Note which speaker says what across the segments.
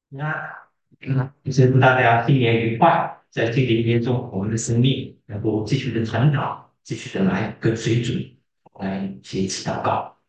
Speaker 1: 就是祝大家新年愉快，在新的一年中，我们的生命能够继续的成长，继续的来跟随主，来一起祷告。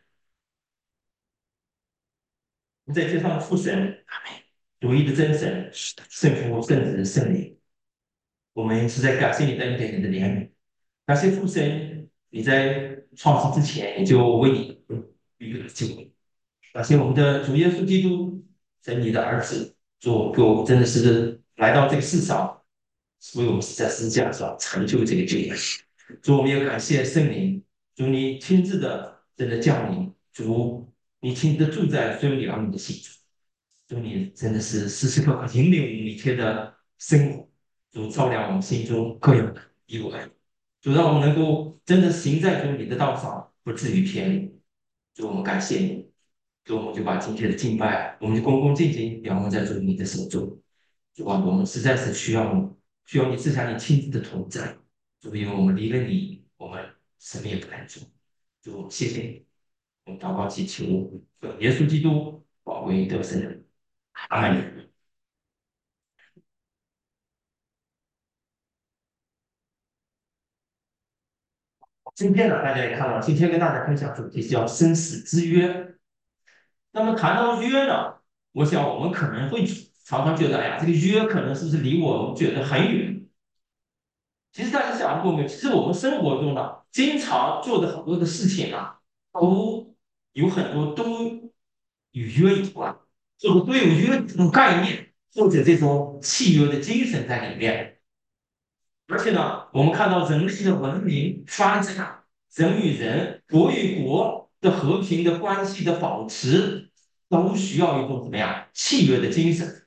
Speaker 1: 我们在天上的父神，独一的真神，圣父、圣子、圣灵，我们实在感谢你的恩典、你的怜悯，感谢父神，你在创世之前，你就为你预备了救恩。感谢我们的主耶稣基督，神你的儿子，做给我们真的是来到这个世上，为我们是在十字架上成就这个救恩。主，我们也感谢圣灵，主你亲自的真的降临，主你亲自的住在所有你儿女的心中，主你真的是时时刻刻引领我们一天的生活，主照亮我们心中各样的疑问，主让我们能够真的行在主你的道上，不至于偏离。主，我们感谢你。所以我们就把今天的敬拜，我们就恭恭敬敬仰望在主你的手中。主啊，我们实在是需要你，需要你赐下你亲自的同在。主，因为我们离了你，我们什么也不能做。主，谢谢你，我们祷告祈求，奉耶稣基督宝贵得胜的名阿门。今天呢，大家也看到，今天跟大家分享主题叫生死之约。那么谈到约呢，我想我们可能会常常觉得，哎呀，这个约可能是不是离我们觉得很远？其实大家想过没有？其实我们生活中呢，经常做的很多的事情啊，都有很多都与约有关，或者都有约这种概念，或者这种契约的精神在里面。而且呢，我们看到人类的文明发展，人与人、国与国的和平的关系的保持，都需要一种怎么样契约的精神。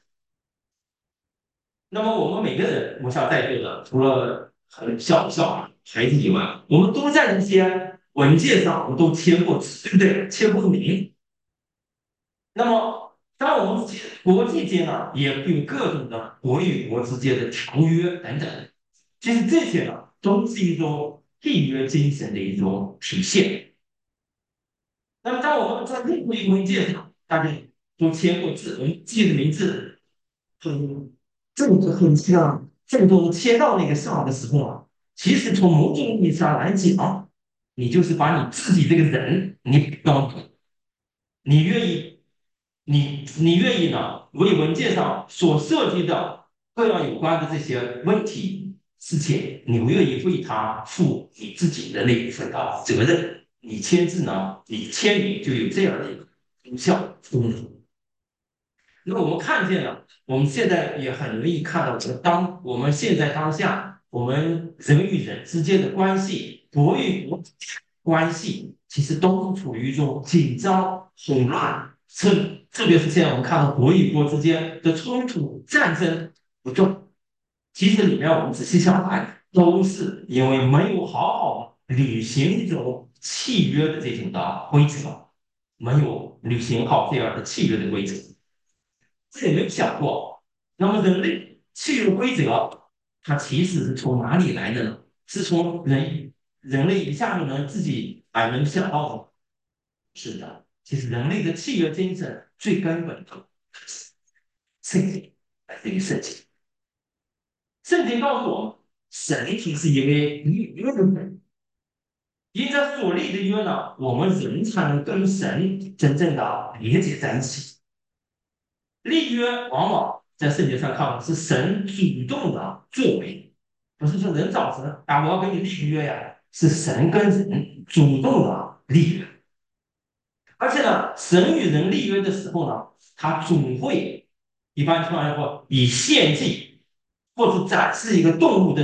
Speaker 1: 那么我们每个人，我想在座的，除了很小孩子以外，我们都在一些文件上，我们都签过字，对不对？签过名。那么，当我们国际间呢，也有各种的国与国之间的条约等等。其实这些呢，都是一种契约精神的一种体现。那么，当我们在任何一个文件上，大家都签过字，我们记的名字很很像正中签到那个上的时候啊，其实从某种意义上来讲，你就是把你自己这个人，你当你愿意，你愿意呢，为文件上所涉及的各样有关的这些问题事情，你愿意为他负你自己的那一份的责任。你签字呢，你签名就有这样的一个功效功能。那么我们看见了，我们现在也很容易看到，当我们现在当下，我们人与人之间的关系，国与国关系，其实都是处于一种紧张、混乱，特别是现在我们看到国与国之间的冲突、战争不断，其实里面我们仔细想来，都是因为没有好好履行这种契约的这种的规则，没有履行好这样的契约的规则。这也没有想过，那么人类契约规则，它其实是从哪里来的呢？是从人类一下就能自己能想到的。是的，其实人类的契约精神最根本的圣经来自于圣经。圣经告诉我们，神其实因为约的本，因着所立的约呢，我们人才能跟神真正的连接在一起。立约往往在圣经上看是神主动的作为，不是说人找神啊，我要跟你立个约呀，是神跟人主动的立约。而且呢，神与人立约的时候呢，他总会一般情况下说以献祭或者展示一个动物的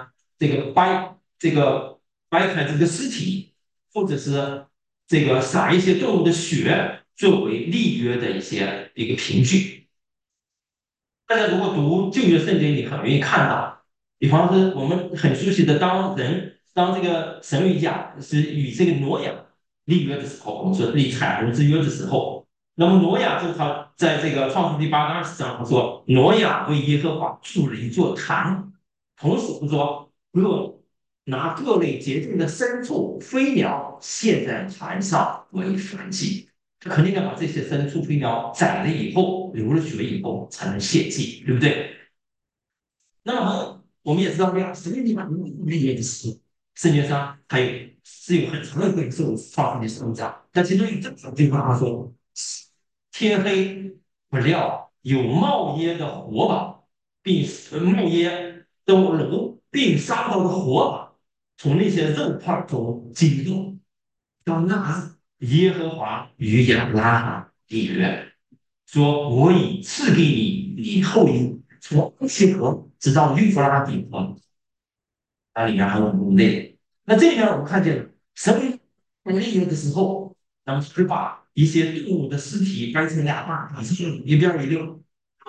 Speaker 1: 掰开这个尸体，或者是这个撒一些动物的血作为立约的一个凭据。大家如果读旧约圣经，你很容易看到，比方说我们很熟悉的，当这个神与这个挪亚立约的时候，我们说立彩虹之约的时候，那么挪亚就他在这个创世第8章20章说，挪亚为耶和华筑了一座坛，同时不说拿各类洁净的牲畜、飞鸟献在坛上为燔祭，他肯定要把这些牲畜、飞鸟宰了以后。 后流了血以后才能献祭，对不对？那么我们也知道，这样神经地方那也是圣经上还有很长的一个受创世纪生长，但其中有这么句话他说：天黑不料有冒烟的火把，并冒烟的炉，并烧到的火把从那些肉块中经过。到那耶和华与亚伯拉罕立约，说：我已赐给你后裔，从埃及河直到幼发拉底河。那里面还有五类。那这里面我们看见神立约的时候，那么是把一些动物的尸体掰成两半，一边一溜，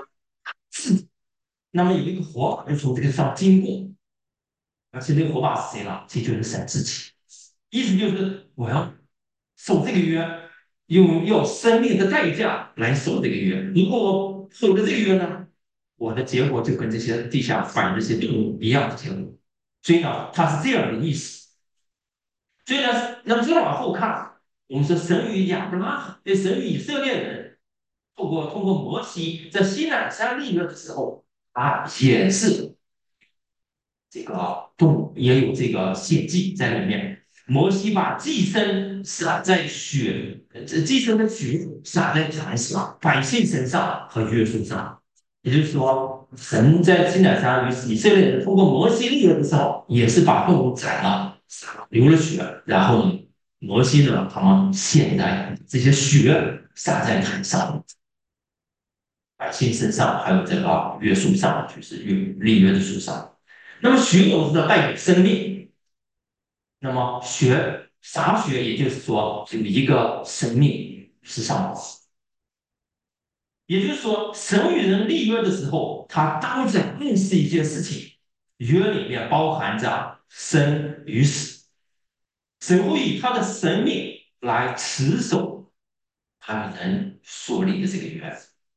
Speaker 1: 那么有一个火把就从这个上经过，而且那个火把是谁呢？其实就是神自己。意思就是我要守这个约，用生命的代价来守这个约。如果我守了这个约呢，我的结果就跟这些地下反这些动物一样的结果。所以呢，它是这样的意思。所以呢，那么再往后看，我们说神与亚伯拉罕，对神与以色列人，通过摩西在西奈山立约的时候，啊，也是这个动物也有这个血迹在里面。摩西把祭牲洒在血，祭牲的血洒在坛上、百姓身上和约束上。也就是说，神在西乃山与以色列人通过摩西立约的时候，也是把动物宰了、流了血，然后呢，摩西呢，他们现在这些血洒在坛上、百姓身上，还有这个约束上，就是立约的书上。那么血都是代表生命，那么血洒血，也就是说有一个生命是上的。也就是说，神与人立约的时候，他都在暗示一件事情，约里面包含着生与死，神会以他的生命来持守他与人所立的这个约。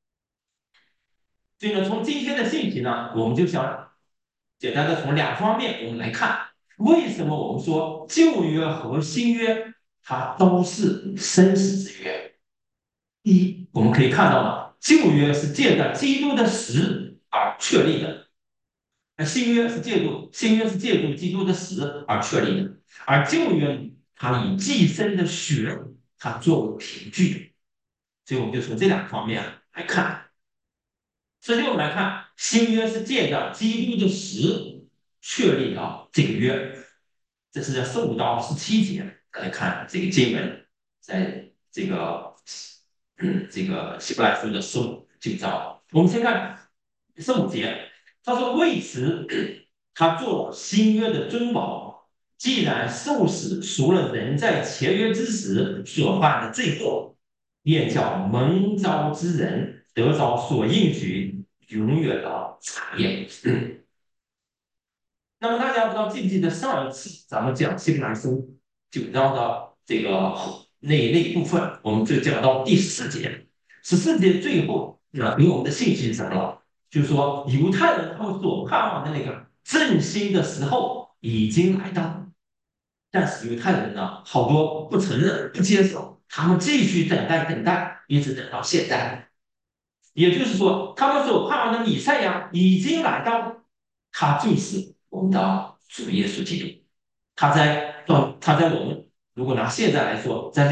Speaker 1: 所以呢，从今天的信息呢，我们就想简单的从两方面我们来看，为什么我们说旧约和新约它都是生死之约？第一，我们可以看到呢，旧约是借着基督的死而确立的，而新约是借助基督的死而确立的，而旧约它以寄生的血它作为凭据，所以我们就从这两个方面来看。首先我们来看，新约是借着基督的死确立了这个约，这是在15到17节来看这个经文，在这个希伯来书的15、9章，我们先看15节，他说：为此，他做了新约的尊宝，既然受死赎了人在前约之时所犯的罪过，便叫蒙召之人得着所应许永远的产业。那么大家不知道记不记得上一次咱们讲希伯来书9章的这个那部分，我们就讲到第14节，14节最后给我们的信息是什么了？就是说犹太人他们所盼望的那个振兴的时候已经来到，但是犹太人呢，好多不承认、不接受，他们继续等待、等待，一直等到现在。也就是说，他们所盼望的弥赛亚已经来到，他就是我们的主耶稣基督。他在我们如果拿现在来说，在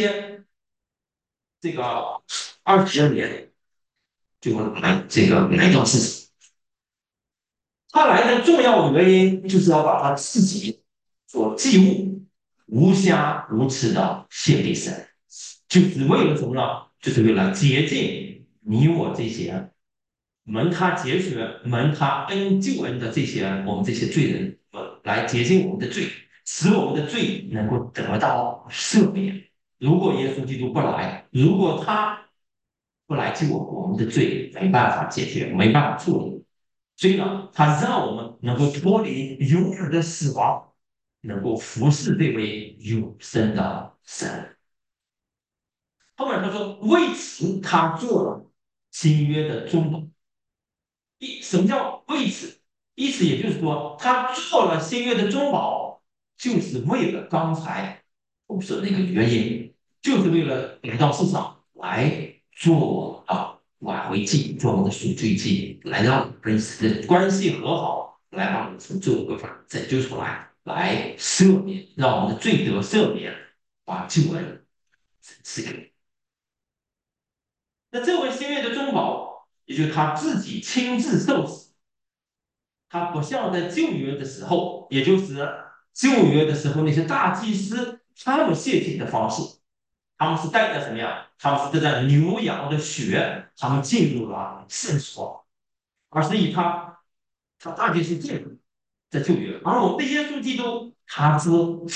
Speaker 1: 2022年就来到世上。他来的重要原因就是要把他自己所祭物无瑕无疵的献给神，就是为了什么呢？就是为了洁净你我这些蒙他节选、蒙他救恩的我们这些罪人，来洁净我们的罪，使我们的罪能够得到赦免。如果耶稣基督不来，如果他不来救我们的罪没办法解决，没办法处理。所以呢，他让我们能够脱离永远的死亡，能够服侍这位永生的神。后面他说，为此他做了新约的中保。什么叫为此？意思也就是说，他做了新约的中保，就是为了刚才我们说的那个原因，就是为了来到世上来做啊挽回祭，做我们的赎罪祭，来让我们跟神的关系和好，来把我们从罪恶规范拯救出来，来赦免，让我们的罪得赦免，把救恩赐给我们。那这位新约的中保，也就是他自己亲自受死，他不像在旧约的时候，也就是旧约的时候那些大祭司他们献祭的方式，他们是带着什么呀？他们是带着牛羊的血，他们进入了圣所，而是以他大祭司进入在旧约，而我们的耶稣基督，他是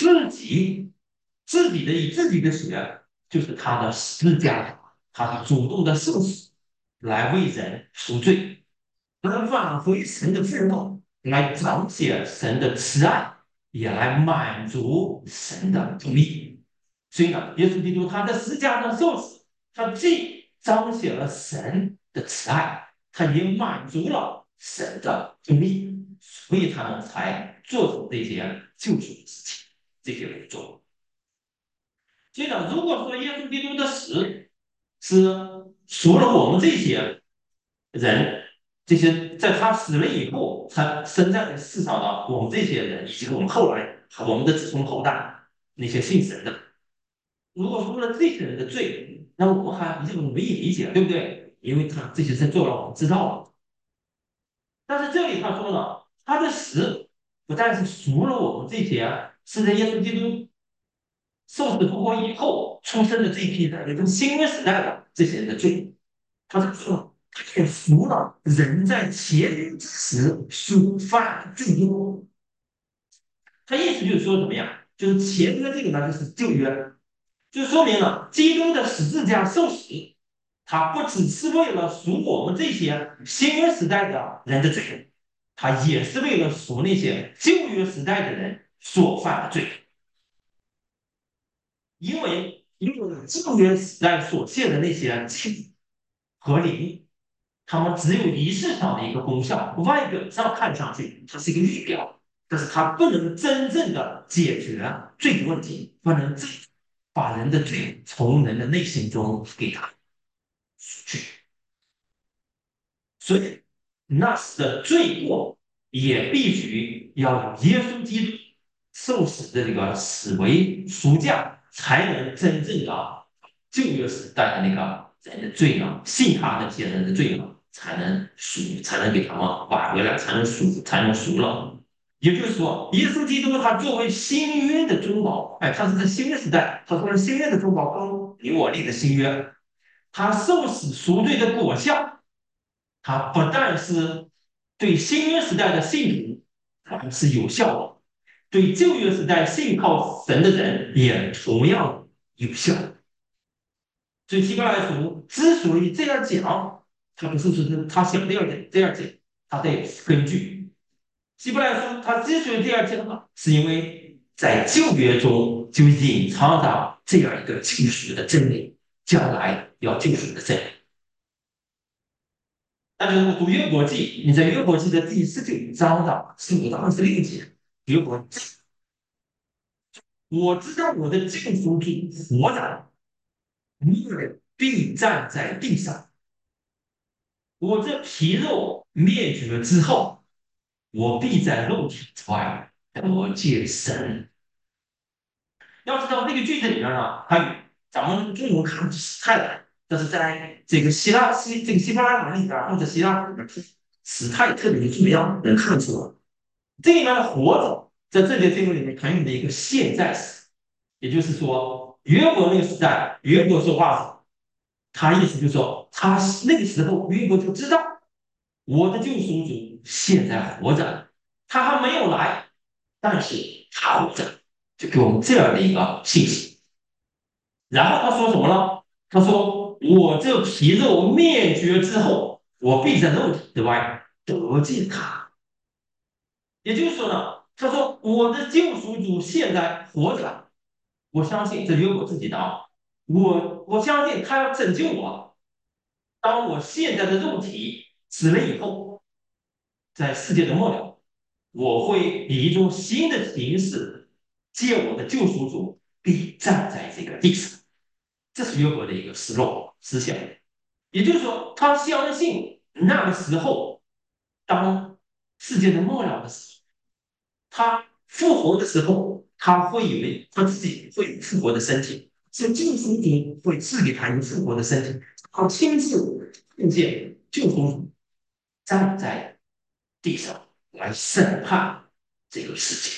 Speaker 1: 自己的以自己的血，就是他的施加，他主动的受死，来为人赎罪，来挽回神的愤怒，来彰显神的慈爱，也来满足神的公义。所以呢，耶稣基督他在十字架上受死，他既彰显了神的慈爱，他也满足了神的公义，所以他们才做出这些救赎的事情，这些工作。所以呢，如果说耶稣基督的死是赎了我们这些人，这些在他死了以后才生在这世上的我们这些人，以及我们后来我们的子孙后代那些信神的，如果赎了这些人的罪，那我们还就容易理解，对不对？因为他这些事做了，我们知道了。但是这里他说了，他的死不但是赎了我们这些是在耶稣基督受死复活以后出生的这一批人，也就是新约时代的这些人的罪，他是说他也赎了人在前约之时所犯的罪过。他意思就是说怎么样？就是前约这个呢，就是旧约，就说明了基督的十字架受死，他不只是为了赎我们这些新约时代的人的罪，他也是为了赎那些旧约时代的人所犯的罪。因为旧约时代所献的那些祭和灵，他们只有仪式上的一个功效，外表上看上去它是一个预表，但是它不能真正的解决罪的问题，不能把人的罪从人的内心中给他去。所以那时的罪过也必须要有耶稣基督受死的这个死为赎价，才能真正的旧约时代的那个人的罪呢，信他那些人的罪呢，才能赎，才能给他们挽回来，才能赎，才能赎了。也就是说，耶稣基督他作为新约的中保，哎，他是在新约时代，他作为新约的中保，跟你我立的新约，他受死赎罪的果效。它不但是对新约时代的信徒是有效的，对旧约时代信靠神的人也同样有效。所以希伯来书之所以这样讲，他不是说他想这样讲，他得根据希伯来书，他之所以这样讲呢，是因为在旧约中就隐藏着这样一个救赎的真理，将来要救赎的真理。那就是读约伯记，你在约伯记的第19章的15到26节，约伯记，我知道我的救赎主活着，灭必站在地上。我这皮肉灭绝之后，我必在肉体之外得见神。要知道这个句子里面呢，它与咱们中文看不太难，但是在这个希伯来文里边或者希腊里面，时态特别重要，能看出来。这里面的活着，在这节经文里面常用的一个现在时，也就是说，约伯那个时代，约伯说话时，他意思就是说，他那个时候约伯就知道我的救赎主现在活着，他还没有来，但是他活着，就给我们这样的一个信息。然后他说什么呢？他说：“我这皮肉灭绝之后，我必在肉体之外得见他。”也就是说呢，他说我的救赎主现在活着，我相信这有我自己的啊，我相信他要拯救我。当我现在的肉体死了以后，在世界的末了，我会以一种新的形式借我的救赎主必站在这个地上。这是约伯的一个思路思想。 也就是说，他相信那个时候，当世界的末了的时候，他复活的时候，他会以为他自己会有复活的身体，是救赎主会赐给他一个复活的身体，他亲自看见救赎主站在地上来审判这个世界。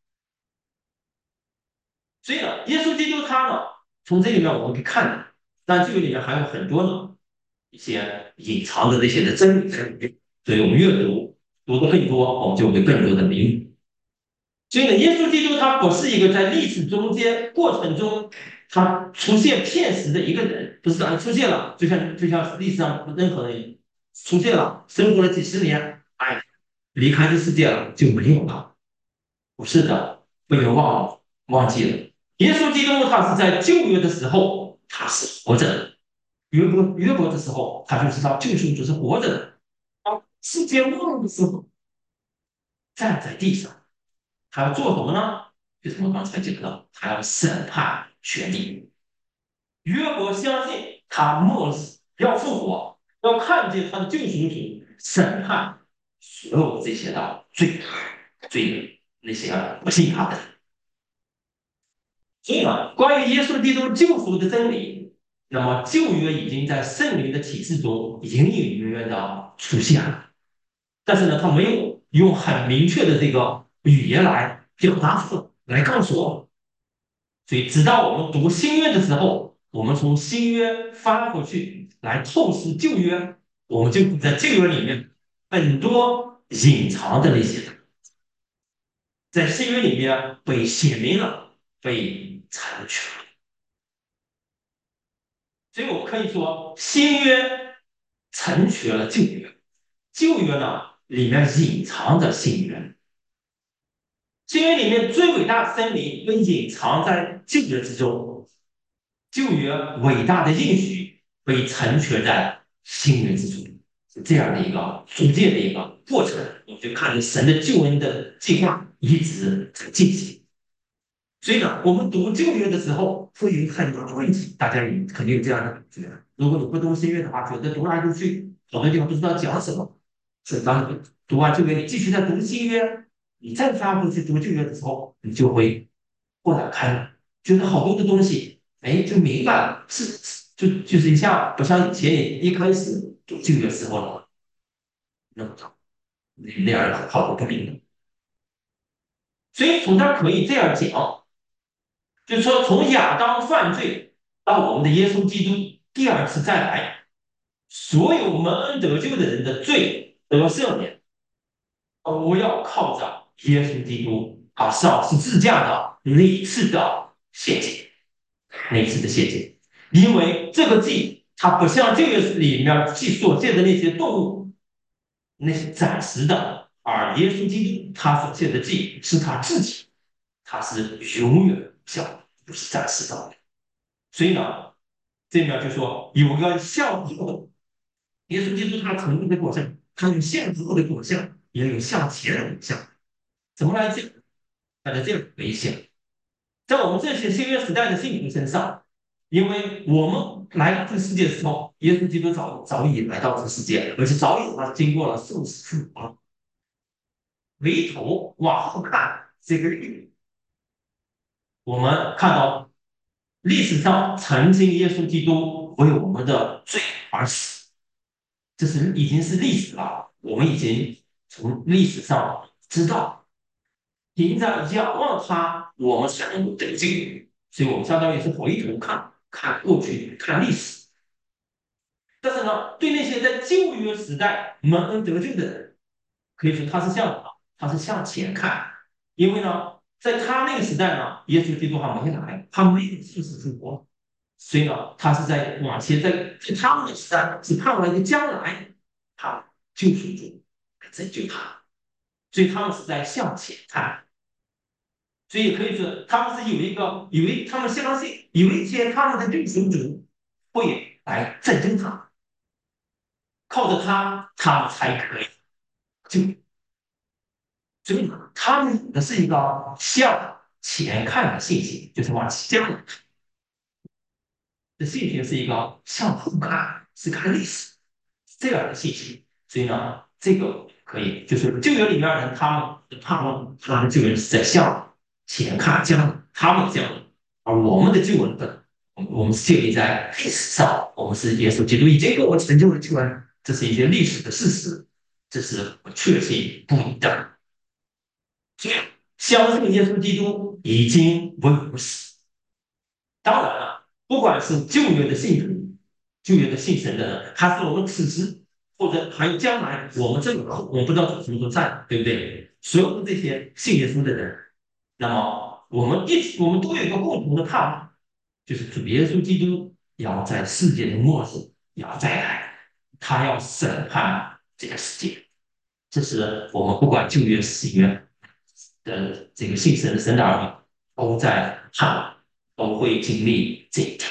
Speaker 1: 所以呢，耶稣基督他呢，从这里面我们可以看到，但这个里面还有很多呢一些隐藏的那些的真理在里面。所以我们阅读的更多，我们就会更多的明白。所以呢，耶稣基督他不是一个在历史中间过程中他出现片时的一个人，不是出现了，就像历史上任何人出现了，生活了几十年，哎，离开这世界了就没有了。不是的，被人忘记了。耶稣基督他是在旧约的时候他是活着的，约伯的时候他就知道救赎主是活着的。当世界末日的时候，站在地上。他要做什么呢？就是我刚才讲的，他要审判全地。约伯相信他末日要复活，要看见他的救赎主审判所有这些的罪那些不信他的人。所以呢，关于耶稣基督救赎的真理，那么旧约已经在圣灵的启示中隐隐约约的出现了，但是呢，他没有用很明确的这个语言来表达来告诉我们。所以，直到我们读新约的时候，我们从新约翻回去来透视旧约，我们就在旧约里面很多隐藏的那些，在新约里面被写明了，被残缺了。所以我可以说，新约成全了旧约，旧约呢里面隐藏着新约。新约里面最伟大的真理被隐藏在旧约之中，旧约伟大的应许被成全在新约之中，是这样的一个逐渐的一个过程。我们就看着神的救恩的计划一直在进行。所以呢，我们读旧约的时候会有很多的问题，大家也肯定有这样的感觉。如果你不读新约的话，觉得读来读去，好多地方不知道讲什么。是当你读完旧约，你继续在读新约，你再翻回去读旧约的时候，你就会豁然开朗，觉得好多的东西，哎，就明白了。就是一下，不像以前一开始读旧约的时候那么那样好多不明白。所以从这儿可以这样讲。就是说，从亚当犯罪到我们的耶稣基督第二次再来，所有蒙恩得救的人的罪得赦免，都要靠着耶稣基督他上十字架的那一次的献祭，那一次的献祭。因为这个祭，它不像这个里面祭所献的那些动物，那是暂时的，而耶稣基督他所献的祭是他自己，他是永远有效的，不是暂时的。所以呢，这里面就说有个向后，耶稣基督他成功的果效，他有向后的果效，也有向前的果效。怎么来讲？大家这样回想，在我们这些新约时代的信徒身上，因为我们来到这个世界的时候，耶稣基督早已来到这个世界，而且早已他经过了受死复活。回头往后看这个我们看到历史上曾经耶稣基督为我们的罪而死，这是已经是历史了。我们已经从历史上知道，凭着仰望他，我们才能得救。所以我们相当于是回头看过去，看历史。但是呢，对那些在旧约时代蒙恩得救的人，可以说他是向什么？他是向前看，因为呢，在他那个时代呢，耶稣基督还没来，他没有受死复活，所以呢，他是在往前，在他们的时代是盼望一个将来，他救赎主来拯救他，所以他们是在向前看，所以可以说他们是他们相信有一天他们的救赎主会来拯救他，靠着他，他们才可以救。所以他们的是一个向前看的信心，就是往将来看的信心是一个向后看。 是看历史这样的信息。所以呢，这个可以就是旧约里面的人，他们的盼望，他们的救援是在向前看将来他们的将来，而我们的救援呢，我们是建立在历史上，我们是耶稣基督已经给我们成就了救恩，这是一些历史的事实，这是确信不疑的。所以，相信耶稣基督已经为我们死。当然了，不管是旧约的信徒、旧约的信神的人，还是我们此时或者还有将来我们这个，我们不知道什么时候在，对不对？所有的这些信耶稣的人，那么我们都有一个共同的盼望，就是主耶稣基督要在世界的末日要再来，他要审判这个世界。这是我们不管旧约、新约的这个信神的神的儿女都在盼望，都会经历这一天。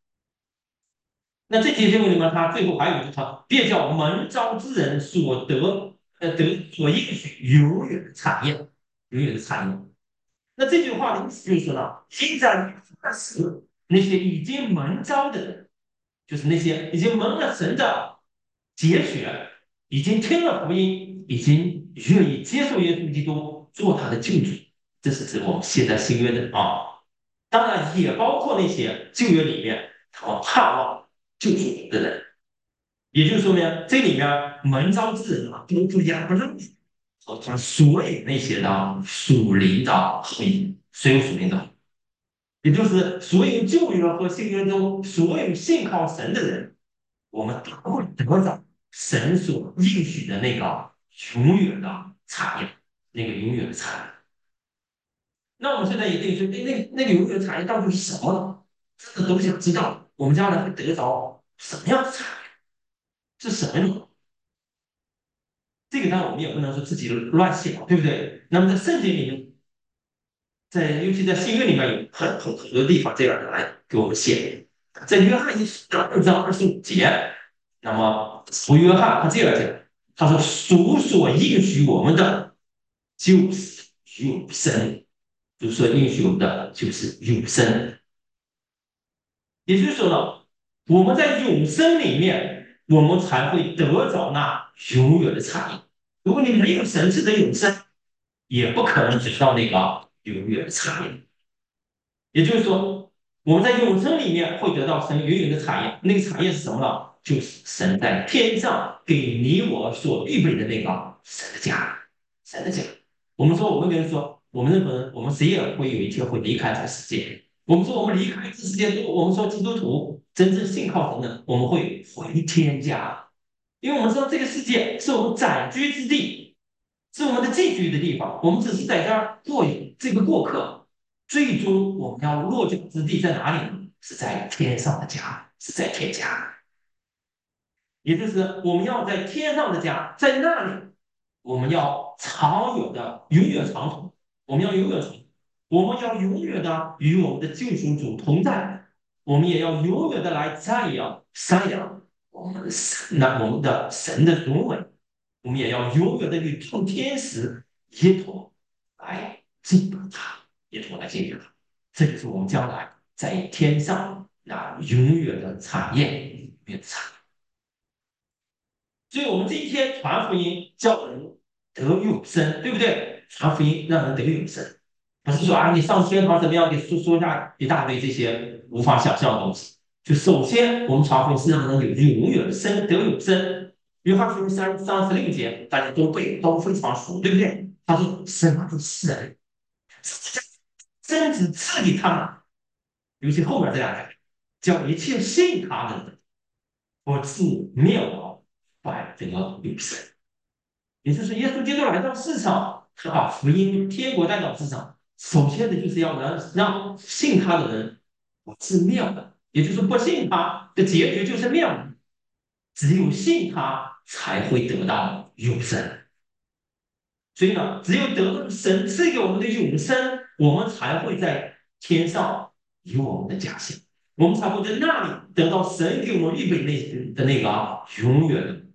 Speaker 1: 那这节经文里面，他最后还有一句话：别叫蒙召之人所应许永远的产业，永远的产业。那这句话的意思就是说呢，现在那时那些已经蒙召的人，就是那些已经蒙了神的节选，已经听了福音，已经愿意接受耶稣基督做他的救主，这是指我们现在新约的啊。当然也包括那些旧约里面他们盼望救主的人，也就是说呢，这里面蒙召之人啊，都是亚伯拉罕和他所有那些的属灵的后裔，所有属灵的，也就是所有旧约和新约中所有信靠神的人，我们都会得到神所应许的那个永远的产业，那个永远的产业。那我们现在也可以说，那个永远的产业到底是什么呢？这个都想知道，我们将来会得着什么样的产业？是什么呢？这个当然我们也不能说自己乱想，对不对？那么在圣经里面，尤其在新约里面有很多地方这样的来给我们写，在约翰一书2章25节，那么福约翰他这样讲，他说：“主所应许我们的，就是永生。”主所应许我们的就是永生。也就是说呢，我们在永生里面，我们才会得着那永远的产业。如果你没有神赐的永生，也不可能得到那个永远的产业。也就是说，我们在永生里面会得到神永远的产业。那个产业是什么呢？就是神在天上给你我所预备的那个神的家，神的家。我们说，我们跟人说，我们任何人，我们谁也会有一天会离开这个世界。我们说，我们离开这世界之后，我们说基督徒真正信靠神的，我们会回天家，因为我们知道这个世界是我们暂居之地，是我们的寄居的地方。我们只是在这儿这个过客，最终我们要落脚之地在哪里呢？是在天上的家，是在天家。也就是我们要在天上的家，在那里，我们要长远的、永远长存。我们要永远长存，我们要永远的与我们的救赎主同在。我们也要永远的来赞扬、瞻仰我们的神，我们的神的荣美。我们也要永远的与众天使一同来敬拜他，一同来敬拜他。这就是我们将来在天上那永远的产业，永远的产业。所以，我们今天传福音，叫人得永生，对不对？传福音让人得永生，不是说啊，你上天堂怎么样，给说下一大堆这些无法想象的东西。就首先，我们传福音是让人有永远的生，得永生。约翰福音36节，大家都非常熟，对不对？他说：“神不是人，真子赐给他们，尤其后面这两个，叫一切信他的人，不至灭亡，反得永生。”也就是耶稣基督来到世上，他把福音、天国带到世上，首先的就是要让信他的人不至灭亡，也就是不信他的结局就是灭亡。只有信他才会得到永生。所以呢，只有得到神赐给我们的永生，我们才会在天上有我们的家乡，我们才会在那里得到神给我们预备那个永远的。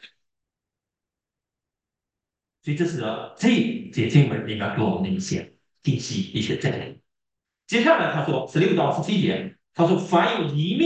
Speaker 1: 所以这是这一节经文里面给我们的一些信息、一些真理。接下来他说16到17节，他说：“凡有一命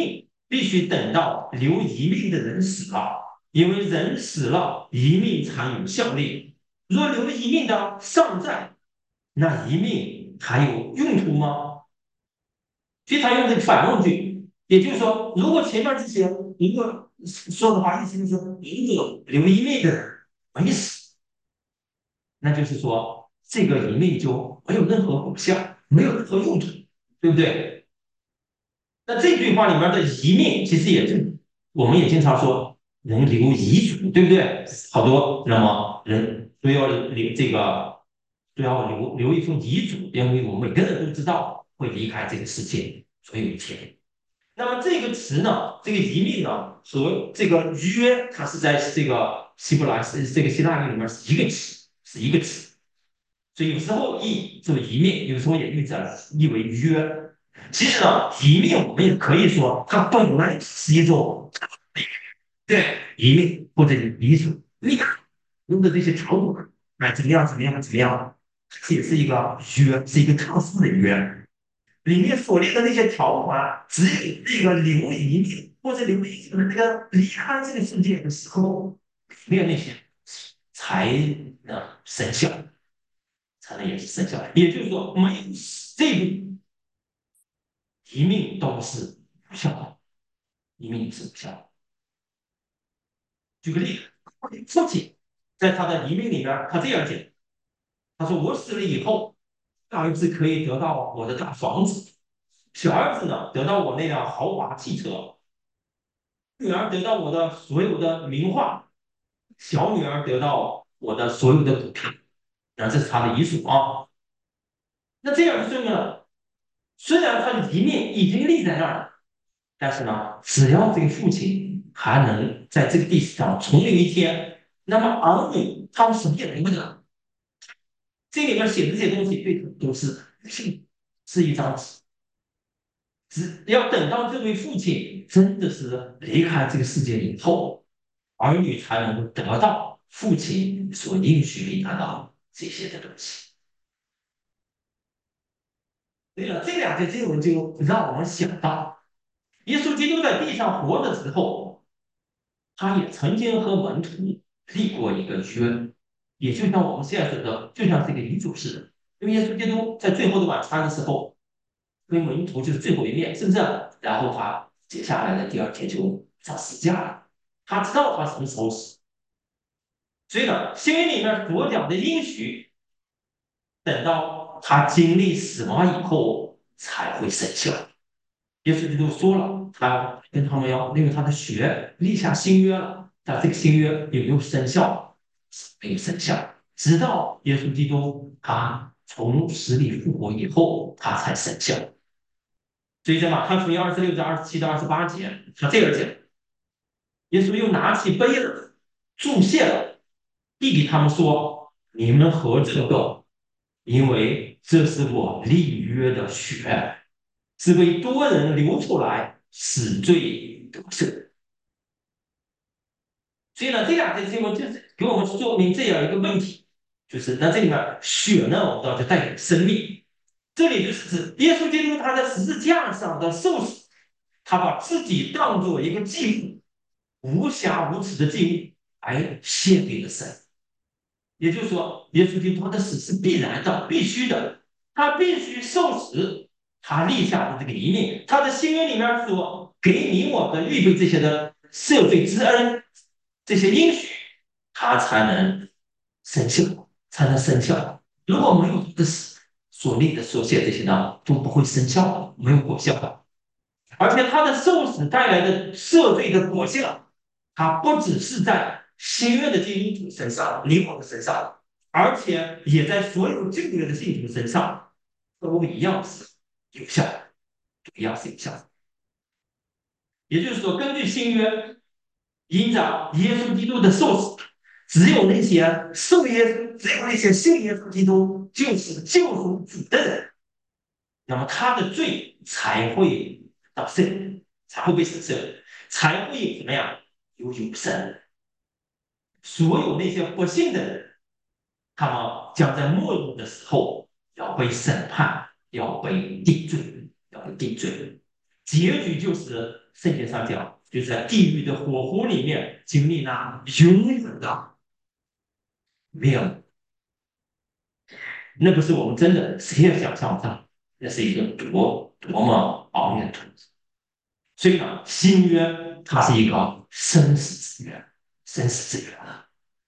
Speaker 1: 必须等到留一命的人死了，因为人死了，一命才有效力。若留一命的尚在，那一命还有用途吗？所以他用这个反问句，也就是说，如果前面这些一个说的话，意思就是说，一个留一命的人没死，那就是说这个一命就没有任何果效，没有任何用途，对不对？那这句话里面的遗命，其实也是我们也经常说人留遗嘱，对不对？好多那么人都要留这个，都要留一封遗嘱，因为我们每个人都知道会离开这个世界，总有一天。那么这个词呢，这个遗命呢和这个约，它是在这个希伯来这个希腊语里面是一个词，是一个词。所以有时候译作为一命，有时候也译为约。其实呢，一命我们也可以说，它本来是一种对一命或者遗嘱，立刻用的这些条款，哎，怎么样怎么样怎么样，这也是一个约，是一个特殊的约。里面所列的那些条款，只有那个留一命或者留一那个离开这个世界的时候，里面那些才能生效。才能也是生效。也就是说，没有这个一命都是无效的，一命是无效的。举个例子，父亲在他的遗命里边，他这样讲：他说我死了以后，大儿子可以得到我的大房子，小儿子呢得到我那辆豪华汽车，女儿得到我的所有的名画，小女儿得到我的所有的股票。那这是他的遗嘱啊。那这样就说明了，虽然他的遗命已经立在那儿了。但是呢，只要这个父亲还能在这个地上存留一天，那么儿女他们什么也没有。这里面写的这些东西，对他都是是一张纸，只要等到这位父亲真的是离开这个世界以后，儿女才能够得到父亲所应许给他的这些的东西。对了，这两节经文就让我们想到，耶稣基督在地上活的时候，他也曾经和门徒立过一个约，也就像我们现在说的，就像这个遗嘱似的。因为耶稣基督在最后的晚餐的时候，跟门徒就是最后一面，是不是？然后他接下来的第二天就上十字架了。他知道他什么时候死，所以呢，新约里面所讲的应许，等到他经历死亡以后才会生效。耶稣基督说了，他跟他们要因为他的血立下新约了，但这个新约有没有生效？没有生效，直到耶稣基督他从死里复活以后，他才生效。所以在马太福音26到27到28节，他这样讲：耶稣又拿起杯子，祝谢了，递给他们说：“你们喝这个，因为这是我立约的血。”是为多人流出来，使罪得赦。所以呢，这两节经文就是给我们说明这样一个问题，就是那这里面血呢，我们知道就代表生命，这里就是指耶稣基督他在十字架上的受死，他把自己当做一个祭物，无瑕无疵的祭物来献给了神。也就是说，耶稣基督他的死是必然的、必须的，他必须受死，他立下的这个一命，他的新约里面说给你我的预备这些的赦罪之恩，这些应许，他才能生效，才能生效。如果没有他的死所立的所写这些呢，都不会生效的，没有果效的。而且他的受死带来的赦罪的果效，它不只是在新约的基督徒身上、你我的身上，而且也在所有旧约的信徒身上都一样是有效的，一样是有效的。也就是说，根据新约，因着耶稣基督的受死，只有那些受耶稣，只有那些信耶稣基督就是救赎主的人，那么他的罪才会到赦，才会被审赦，才会怎么样有永生。所有那些不信的人，他们将在末日的时候要被审判，要被定罪，要被定罪。结局就是圣经上讲，就是在地狱的火湖里面经历那永远的灭亡。那不是我们真的谁也想象不到，那是一个多么奥秘的图纸。所以呢，新约它是一个生死之约，生死之约啊。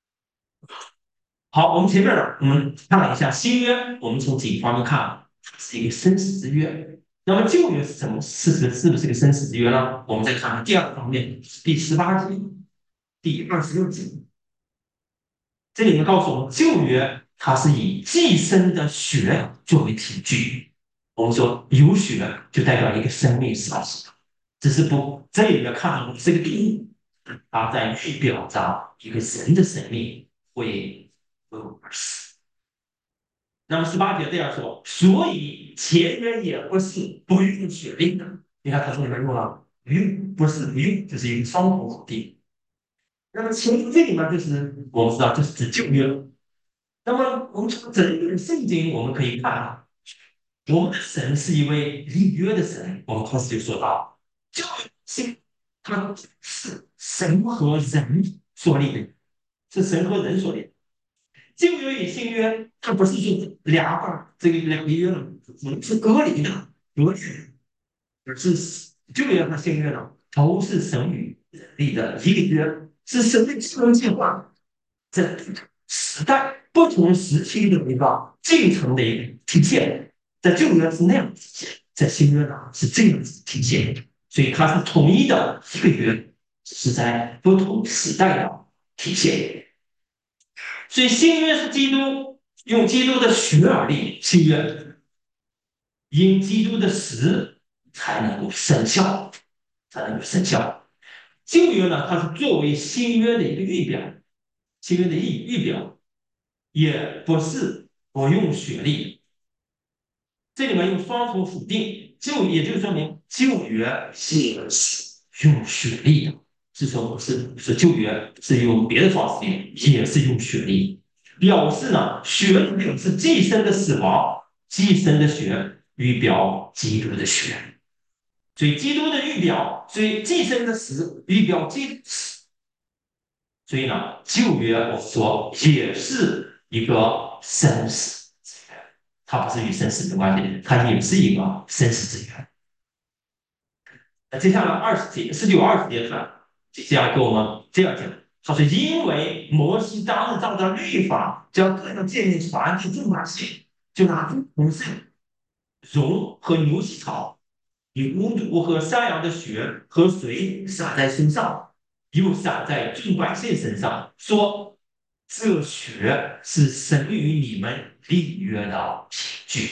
Speaker 1: 好，我们前面呢，我们看了一下新约，我们从几个方面看，它是一个生死之约。那么旧约是什么？是不是个生死之约呢？我们再看看第二个方面，第18节、第26节，这里面告诉我们，旧约它是以寄生的血作为体据。我们说有血就代表一个生命是吧？只是不这里面看到这个定义，它在预表着一个人的生命会而死。那么18节这样说，所以前约也不是不用血令的。你看他这里面用了用，不是用，就是一个双重否定。那么前这里面就是我们知道这是指旧约。那么我们从整本圣经我们可以看啊，我们的神是一位立约的神。我们开始就说到，旧约是它是神和人所立的，是神和人所立的。旧约与新约，它不是说两个约了，是隔离的，隔绝，而是旧约和新约呢，都是神与人立的一个约，是神的救恩计划在时代不同时期的一个进程的一个体现。在旧约是那样体现，在新约呢是这样子体现，所以它是统一的一个约，只是在不同时代的体现。所以新约是基督用基督的血而立，新约因基督的死才能够生效，才能够生效。旧约呢，它是作为新约的一个预表，新约的预表，也不是不用血力。这里面用双重否定，也就说明旧约是用血力的，是说是旧约是用别的方式立，也是用血力。表示呢，血表示寄生的死亡，寄生的血预表基督的血，所以基督的预表，所以寄生的死预表基督的死。所以呢，旧约我说也是一个生死之约，它不是与生死有关系，它也是一个生死之约。那接下来20节19、20节看，这样给我们这样讲，他说因为摩西当日照着律法，将各样诫命传给众百姓，就拿红色绒和牛膝草，以无毒和山羊的血和水洒在身上，又洒在众百姓身上，说这血是神与你们立约的凭据。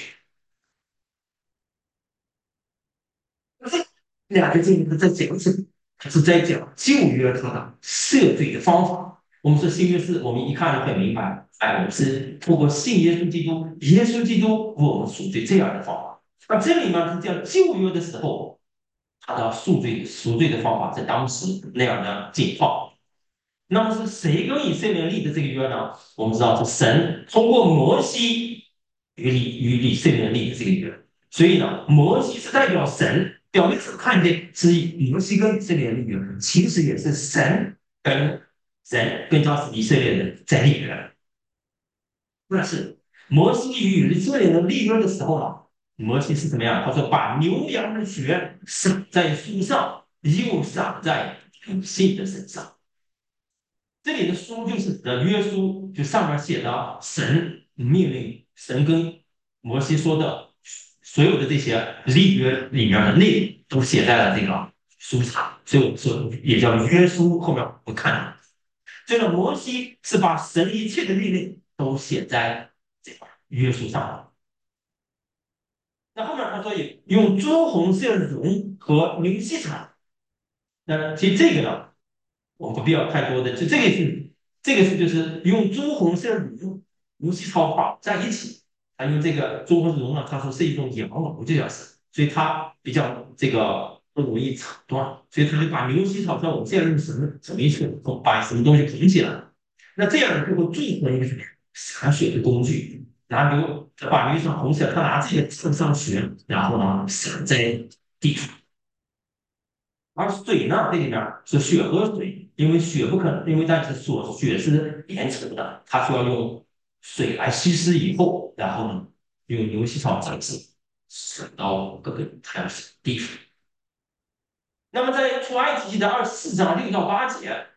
Speaker 1: 这两个经文在讲什么？它是在讲旧约它的赦罪的方法。我们说新约是我们一看就很明白，哎，我们是通过信耶稣基督，耶稣基督为我们赎罪这样的方法。而这里面是讲旧约的时候，他的赎罪的方法在当时那样的境况。那么是谁跟以色列立的这个约呢？我们知道是神通过摩西与以色列立的这个约。所以呢，摩西是代表神，表面上看见是摩西跟以色列立约，其实也是神跟他以色列人在立约。但是摩西与以色列人立约的时候呢，摩西是怎么样？他说把牛羊的血洒在书上，又洒在百姓的身上。这里的书就是指的约书，就上面写的神命令，神跟摩西说的所有的这些立约里面的内容都写在了这个书上，所以我们说也叫约书。后面我们看，这个摩西是把神一切的命令都写在这个约书上的。那后面他说也用朱红色绒和牛膝草，那其实这个呢，我们不必要太多的，就这个是就是用朱红色绒牛膝草绑在一起。它用这个朱红绒呢，他说是一种羊毛，这叫是，所以它比较这个不容易扯断，所以他就把牛膝草像我们现在用什么一去把什么东西捆起来，那这样呢就会铸成一个洒水的工具。拿牛把牛上红色，他拿这个蹭上去，然后呢洒在地上。 而水呢，这里面是血和水，因为血不可能，因为但是血是粘稠的，它需要用水来稀释以后，然后呢，用牛皮草再次甩到各个太阳神地方。那么在出埃及记的24章6到8节，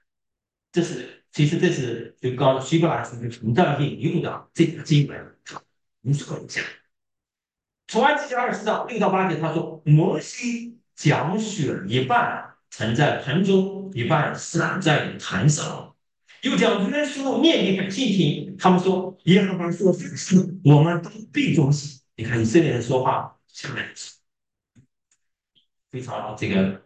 Speaker 1: 其实这是就刚希伯来书同样引用的这个经文，你说一下。出埃及记24章6到8节，他说：摩西将血一半盛在盆中，一半撒在坛上，又将约书念给百姓听。他们说：耶和华说凡事，我们都必忠心。你看以色列人说话，下面非常这个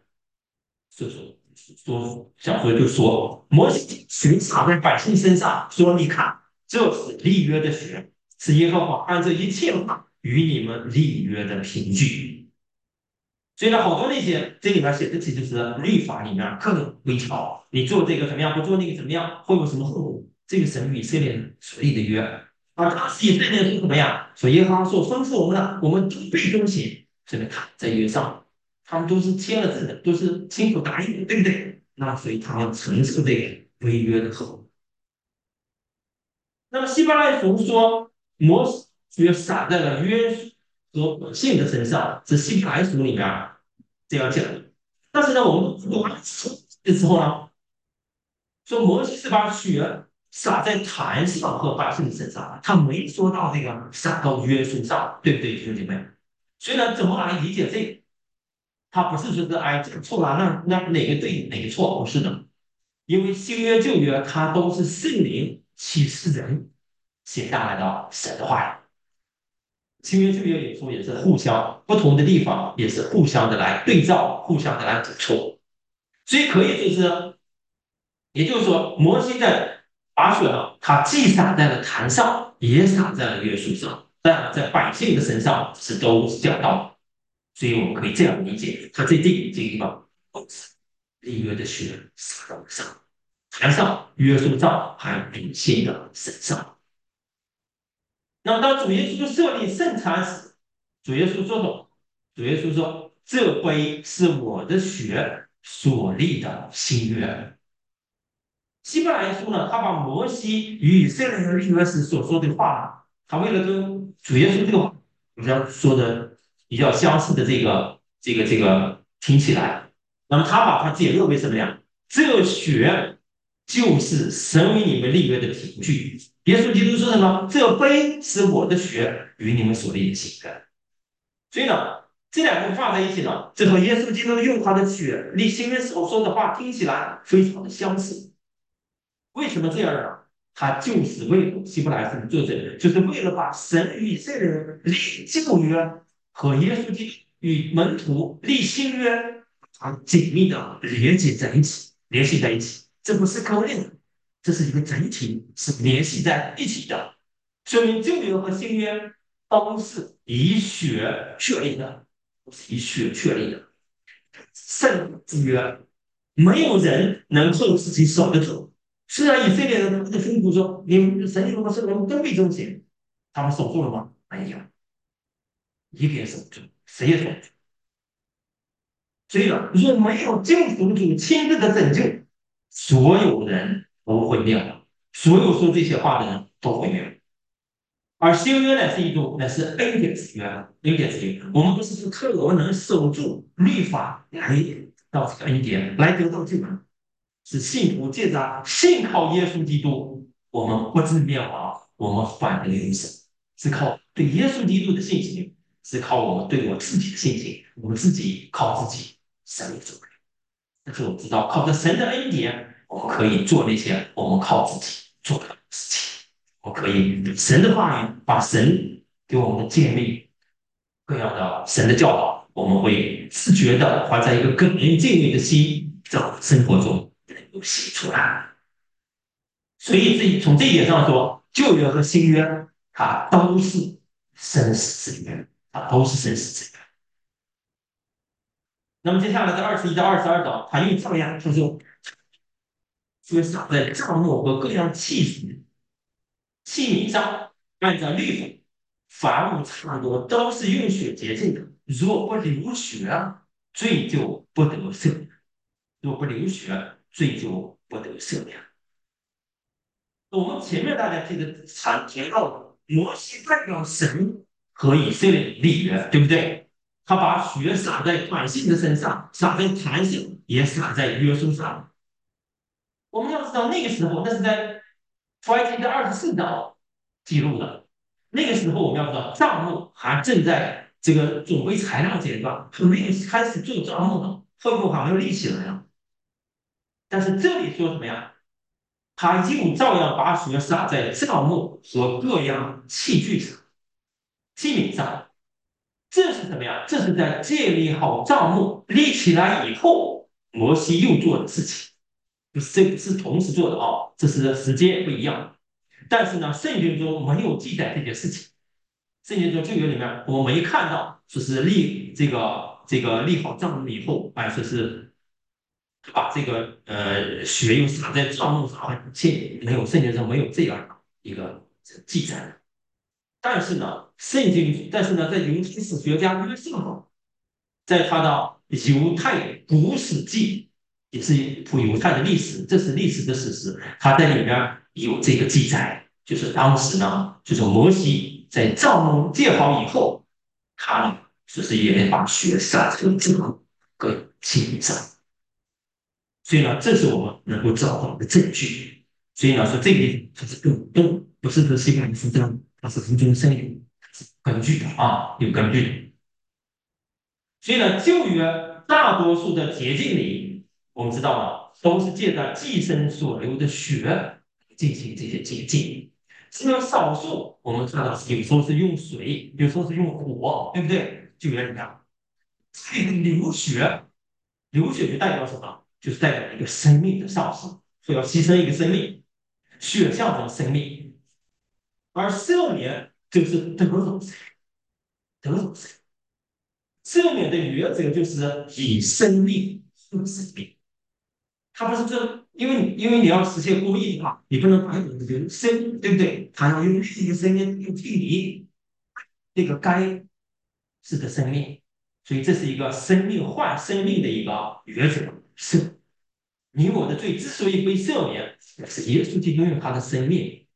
Speaker 1: 想说就说摩西血洒在百姓身上，说你看，这是立约的血，是耶和华按这一切话与你们立约的凭据。所以呢，好多那些这里面写的其实是律法里面各种规条，你做这个怎么样，不做那个怎么样，会有什么后果？这个神与以色列人所立的约，而当时以色列人说怎么样？说耶和华说吩咐我们的，我们都必遵行。所以看在约上，他们都是签了字的，都是亲口答应的，对不对？那所以他们要承受这个违约的后果。那么希伯来书说，摩西血洒在了约和百姓的身上，是希伯来书里面这样讲的。但是呢，我们读完的时候呢，说摩西是把血洒在坛上和百姓的身上，他没说到这个洒到约书上，对不对，弟兄姐妹？所以呢，怎么来理解这个？他不是说是哎这个错了，那哪个对哪个错？不是的，因为新约旧约它都是圣灵启示人写下来的神的话语。新约旧约有时候也是互相不同的地方，也是互相的来对照，互相的来补充，所以可以就是，也就是说，摩西在把血呢，他既洒在了坛上，也洒在了约书上，但在百姓的身上是都是讲到，所以我们可以这样理解，他在这个地方立约的血洒在上，坛上、约书上还有百姓的身上。那么当主耶稣设立圣餐时，主耶稣说什么？主耶稣说：“这杯是我的血所立的新约。”希伯来书呢，他把摩西与以色列人立约时所说的话，他为了跟主耶稣这个话比较说的比较相似的这个听起来，那么他把它解释为什么呀？这血就是神与你们立约的凭据。耶稣基督说什么？这杯是我的血与你们所立的新约。所以呢，这两个放在一起呢，这和耶稣基督用他的血立新约时候说的话听起来非常的相似。为什么这样呢？他就是为了希伯来书的作者，就是为了把神与以色列人立旧约和耶稣基督与门徒立新约啊紧密的连接在一起，联系在一起。这不是割裂的，这是一个整体，是联系在一起的。说明旧约和新约都是以血确立的，都是以血确立的。圣之约，没有人能靠自己守得住。虽然以色列人他们的吩咐说，你们神如果是我们都必忠心，他们守住了吗？没有，一个也守不住，谁也守不住。所以呢，若没有救赎主亲自的拯救，所有人都会灭亡，所有说这些话的人都会灭亡。而新约呢是一种，那是恩典之约，恩典之约。我们不是说靠我们能守住律法来到这个恩典，来得到救恩，是信徒借着信靠耶稣基督，我们不致灭亡，我们反得永生，是靠对耶稣基督的信心，是靠我们对我自己的信心，我们自己靠自己神的主。但是我知道，靠着神的恩典，我们可以做那些我们靠自己做不到的事情。我可以神的话语，把神给我们的诫命，各样的神的教导，我们会自觉的怀在一个更人敬畏的心，在生活中能够写出来。所以从这一点上说，旧约和新约它都是生死之约，它都是生死之约。那么接下来在21到22章，他用这样，他说，就撒在帐幕和各样器皿上，按照律法，凡物差不多都是用血洁净的。若不流血，罪就不得赦。 若不流血，罪就不得赦免。我们前面大家记得提到的，摩西代表神和以色列立约，对不对？他把血洒在百姓的身上，洒在坛上，也洒在约书上。我们要知道，那个时候那是在出埃及的24章记录的。那个时候我们要知道，帐幕还正在这个准备材料阶段，还没有开始做帐幕呢，会不会还没有立起来呀？但是这里说什么呀？他又照样把血洒在帐幕和各样器具上、器皿上。这是什么呀？这是在建立好帐幕立起来以后，摩西又做的事情。这不是同时做的啊，这是时间不一样。但是呢，圣经中没有记载这件事情。圣经中旧约里面我没看到说是这个立好帐幕以后，说是把这个血又洒在帐幕上，没有圣经上没有这样的一个记载。但是呢，在犹太史学家约瑟在他的《犹太古史记》，也是一部犹太的历史，这是历史的史实，他在里面有这个记载，就是当时呢，就是摩西在帐幕建好以后，他呢就是也把血洒在这个器皿上，所以呢，这是我们能够找到的证据。所以呢，说这里它是更不是说西方的这样，它是无中生有，根据的啊，有根据的。所以呢，旧约大多数的洁净礼，我们知道吗？都是借着祭牲所流的血进行这些洁净。只有少数我们看到，有时候是用水，有时候是用火，对不对？旧约里面，这个流血，流血就代表什么？就是代表一个生命的丧失，说要牺牲一个生命，血象征生命，而赦免就是得走谁，得走谁。赦免的原则就是以生命换生命，他不是说，因为你要实现公义的话，你不能白白的就生，对不对？他要用另一个生命去替你那个该是的生命，所以这是一个生命换生命的一个原则。是你我的罪之所以被赦免，是耶稣基督用他的生命，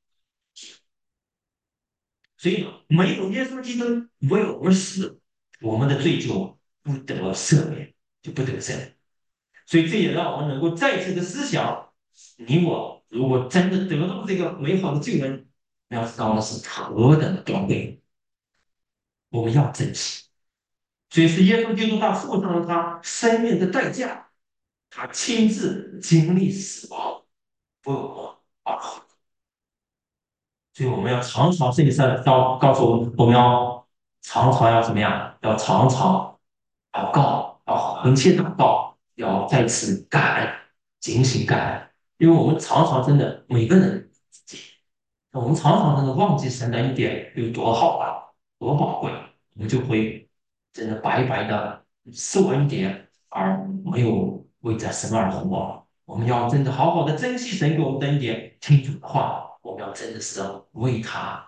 Speaker 1: 所以没有耶稣基督为我们死，我们的罪就不得赦免，就不得赦免。所以这也让我们能够再次的思想：你我如果真的得到这个美好的救恩，要知道的是何等的宝贵，我们要珍惜。所以是耶稣基督他付上了他生命的代价，他亲自经历死亡，为我们而活。所以我们要常常，圣经上告诉我们，我们要常常要怎么样？要常常祷告，要恒切祷告，要再次感恩，警醒感恩。因为我们常常真的每个人自己，我们常常真的忘记神的恩典有多好啊，多宝贵，我们就会真的白白的受恩典，而没有为着神而活。我们要真的好好的珍惜神给我们的恩典，听主的话。我们要真的是为他。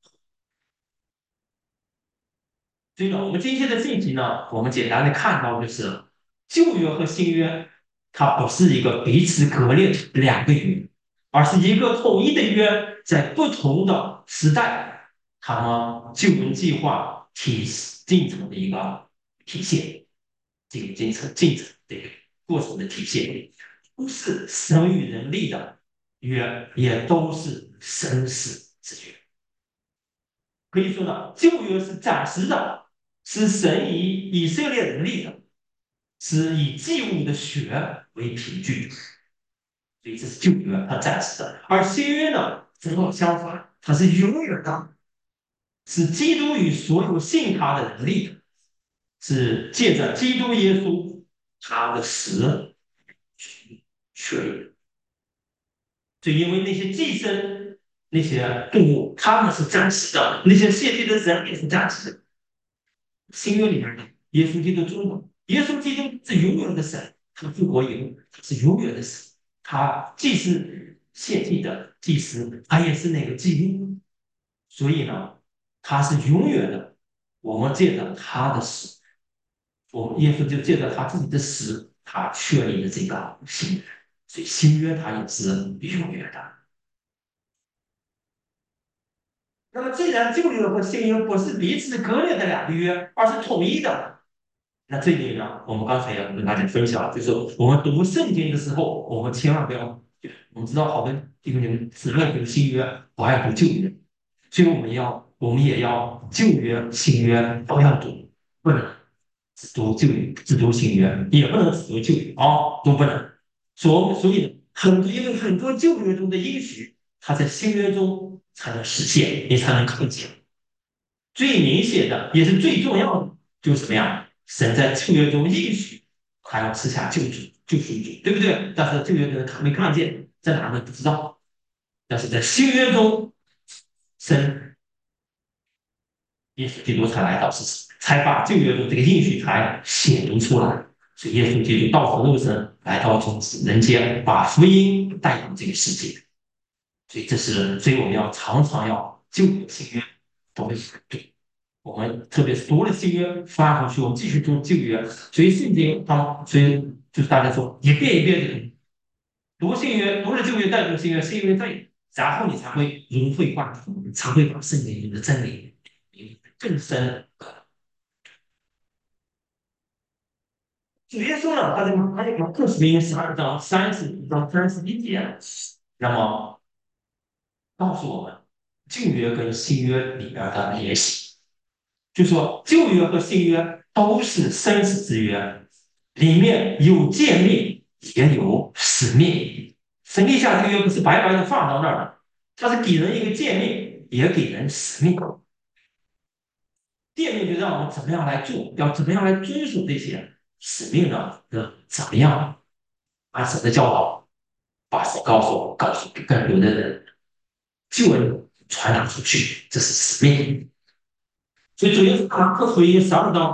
Speaker 1: 所以呢，我们今天的信息呢，我们简单的看到就是旧约和新约，它不是一个彼此割裂的两个约，而是一个统一的约，在不同的时代，他们救恩计划进程的一个体现，这个进程的一个过程的体现，都是神与人立的约，也都是生死之约。可以说呢，旧约是暂时的，是神以色列人立的，是以祭物的血为凭据，所以这是旧约，它暂时的；而新约呢，正好相反，它是永远的，是基督与所有信他的人立的，是借着基督耶稣他的死确立。就因为那些寄生那些动物，他们是暂时的；那些献祭的人也是暂时的。新约里面的耶稣基督中的耶稣基督是永远的神，他复活以后他是永远的神，他既是献祭的祭司，他也是那个祭物，所以呢，他是永远的。我们借着他的死，耶稣就借着他自己的死他确立的这个新约，所以新约它也是永远的。那么，既然旧约和新约不是彼此割裂的两个约，而是统一的，那这里呢，我们刚才也跟大家分享，就是我们读圣经的时候，我们千万不要，我们知道好多弟兄姐妹只爱读新约，不爱读旧约，所以我们也要旧约、新约都要读，不能只读旧约，只读新约，也不能只读旧约都不能。所以因为很多旧约中的应许，它在新约中才能实现，你才能看见。最明显的也是最重要的，就是什么呀？神在旧约中应许他要赐下救赎主，对不对？但是旧约的人没看见，在哪呢？不知道。但是在新约中，神耶稣基督才来到世上，才把旧约中这个应许才显明出来。所以耶稣基督道成肉身来到人间，把福音带到这个世界。所以我们要常常要旧约新约都会对。我们特别是读了新约翻回去，我们继续读旧约。所以圣经所以就是大家说一遍一遍的读新约，读了旧约再读新约，新约再，然后你才会融会贯通，才会把圣经中的真理更深。主耶稣呢，他在马可福音12章31到31节，那么告诉我们旧约跟新约里边的联系。就说旧约和新约都是生死之约，里面有诫命，也有使命。神立下这个约不是白白的放到那儿的，它是给人一个诫命，也给人使命。诫命就让我们怎么样来做，要怎么样来遵守这些使命呢？怎么样按神的教导，把神告诉更多的人，救恩传达出去，这是使命。所以主耶稣马可福音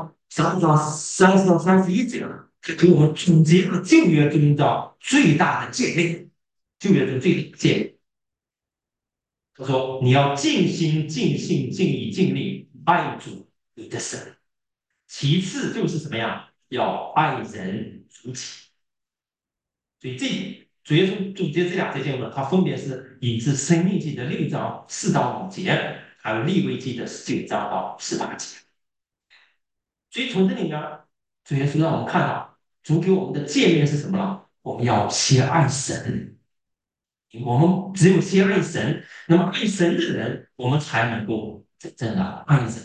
Speaker 1: 12章30到31节，就给我们总结了旧约中的最大的诫命。旧约中最大的诫命，他说：“你要尽心、尽性、尽意、尽力爱主你的神。”其次就是什么呀？要爱人如己。所以主耶稣总结这两节经文，它分别是引自《生命记》的6章4到5节，还有利未记的19章到18节。所以从这里呢，主耶稣让我们看到，主给我们的诫命是什么呢？我们要先爱神，我们只有先爱神，那么爱神的人，我们才能够真正的爱人。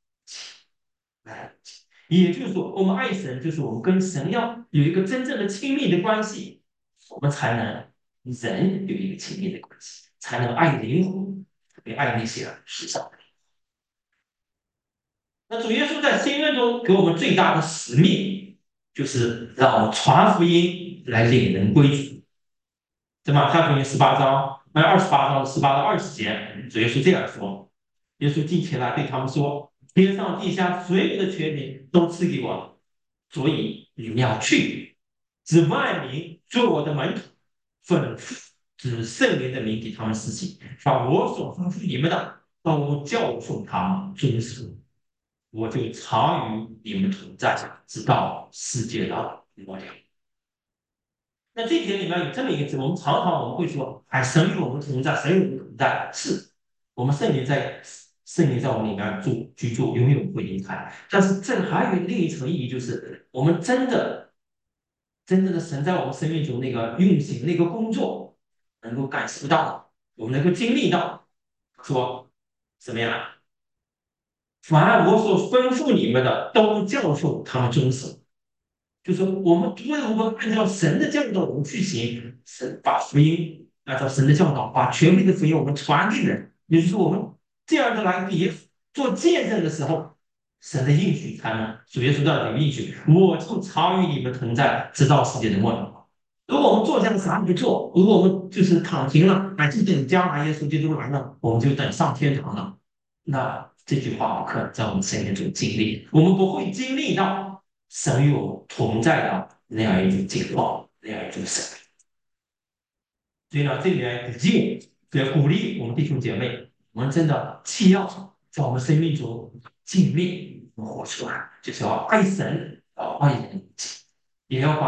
Speaker 1: 也就是说，我们爱神，就是我们跟神要有一个真正的亲密的关系，我们才能人有一个亲密的关系，才能爱灵魂，特别爱那些世上的。那主耶稣在新约中给我们最大的使命，就是让我们传福音来领人归主。对吗？马太福音18章，28章18到20节，主耶稣这样说：耶稣进前来对他们说：天上地下所有的权柄都赐给我了，所以你们要去，指万民做我的门徒，吩咐指圣灵的名给他们施行，把我所吩咐你们的都教训他们遵守。我就常与你们同在，直到世界的末了。那这节里面有这么一个字，我们会说，哎，神与我们同在，神与我们同在，是我们圣灵在我们里面居住，永远不会离开。但是这还有另一层意义，就是我们真正的神在我们生命中那个运行、那个工作，能够感受到，我们能够经历到，说什么呀？凡我所吩咐你们的，都教授他们遵守。就是我们如果按照神的教导我们去行，神把福音按照神的教导，把全部的福音我们传给人，也就是说我们这样的来给做见证的时候，神的应许才能主耶稣的应许，我就常与你们同在，直到世界的末了。如果我们坐下来啥也不做，如果我们就是躺平了，就等将来耶稣基督来了，我们就等上天堂了，那这句话不可能在我们生命中经历，我们不会经历到神与我们同在的那样一种情况，那样一种生命。所以呢，这里面鼓励我们弟兄姐妹，我们真的既要在我们生命中尽力活出来，就是要爱神，要爱人，也要把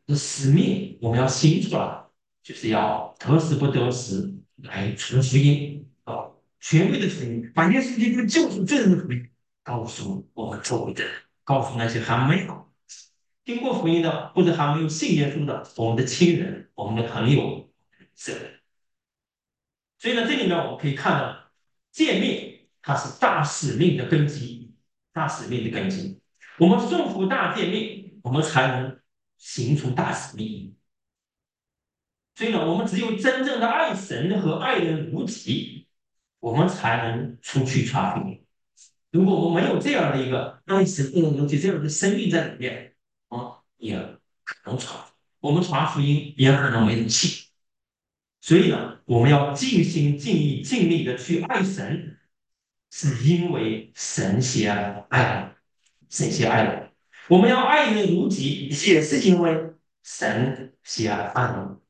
Speaker 1: 这使命我们要清楚了，就是要得时不得时来传福音啊，权威的福音，把耶稣基督救赎罪人的福音告诉我们周围的人，告诉那些还没有听过福音的，或者还没有信耶稣的，我们的亲人、我们的朋友，是。所以呢，这里呢，我们可以看到诫命它是大使命的根基，大使命的根基。我们顺服大诫命，我们才能行出大使命。所以呢，我们只有真正的爱神和爱人如己，我们才能出去传福音。如果我们没有这样的一个爱神爱人如己这样的生命在里面，也可能传，我们传福音也可能没人信。所以呢，我们要尽心尽意尽力的去爱神，是因为神先爱我，神先爱我。我们要爱人如己，也是因为神先爱我。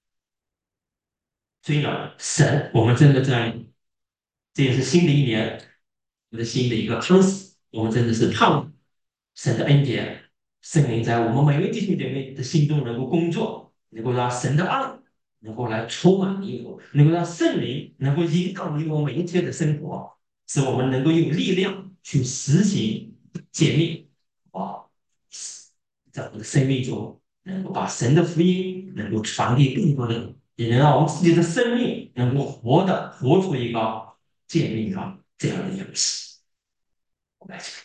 Speaker 1: 所以呢，神，我们真的在，这也是新的一年，我们的新的一个开始，我们真的是盼望神的恩典，圣灵在我们每位弟兄姐妹的心中能够工作，能够让神的爱能够来充满你我，能够让圣灵能够引导你我每一天的生活，使我们能够有力量去实行诫命啊，在我们的生命中能够把神的福音能够传递更多的人，也能让我们自己的生命能够活出一个诫命上这样的样式。我们来讲。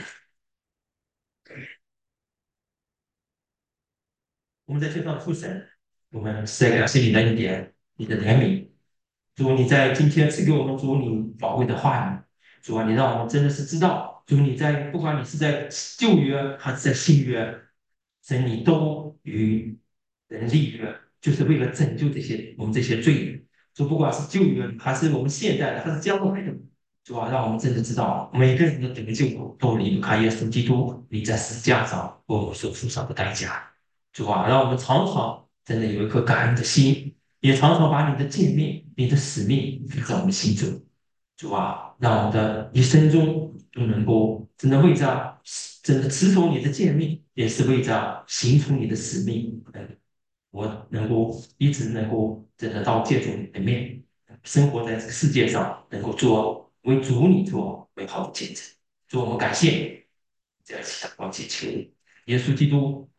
Speaker 1: 我们在天上的父神，我们实在感谢你的恩典，你的怜悯。主，你在今天赐给我们主你宝贵的话语，主啊，你让我们真的是知道，主你在不管你是在旧约还是在新约，神你都与人立约，就是为了拯救我们这些罪人。主，不管是旧约还是我们现在的，还是将来的，主啊，让我们真的知道，每个人的得救都离不开耶稣基督你在十字架上为我们所付上的代价。主啊，让我们常常真的有一颗感恩的心，也常常把你的诫命、你的使命放在我们心中。主啊，让我们的一生中都能够真的为着真的持守你的诫命，也是为着行出你的使命。我能够一直能够真的到借助你的面，生活在这个世界上，能够为主你做美好的见证。主，我们感谢你，这样祈祷，祈求耶稣基督